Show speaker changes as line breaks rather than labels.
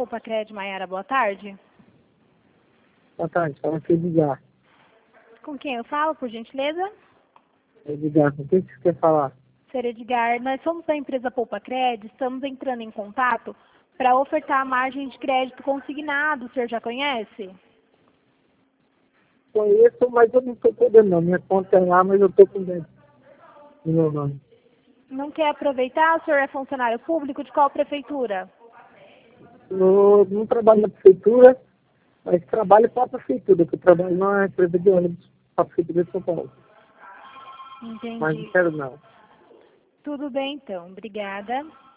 Poupa Crédito, Maiara, boa tarde.
Boa tarde, fala aqui Edgar.
Com quem eu falo, por gentileza?
Edgar, com quem você quer falar?
Ser Edgar, nós somos da empresa Poupa Crédito, estamos entrando em contato para ofertar a margem de crédito consignado, o senhor já conhece?
Conheço, mas eu não estou podendo não. Minha conta é lá, mas eu estou com dentro no meu nome.
Não quer aproveitar? O senhor é funcionário público de qual prefeitura?
Eu não trabalho na prefeitura, mas trabalho para a prefeitura, que eu trabalho na empresa de ônibus para a prefeitura de São Paulo. Mas
Entendi.
não quero não.
Tudo bem, então. Obrigada.